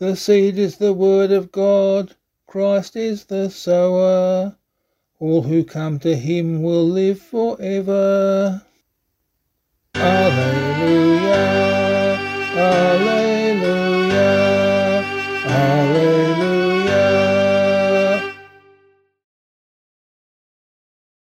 The seed is the word of God. Christ is the sower. All who come to him will live forever.